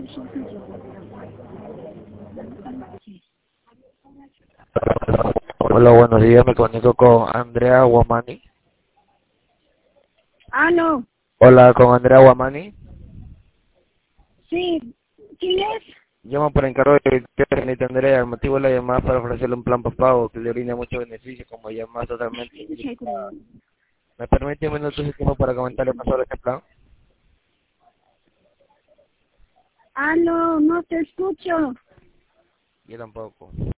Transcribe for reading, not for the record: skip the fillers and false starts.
Hola, buenos días, me comunico con Andrea Guamani. No. Hola, con Andrea Guamani. Sí. ¿Quién es? Llamo por encargo de Internet Andrea. El motivo de la llamada para ofrecerle un plan postpago que le brinda muchos beneficios como llamada totalmente. ¿Me permite un minuto de tiempo para comentarle más sobre este plan? No te escucho. Yo tampoco.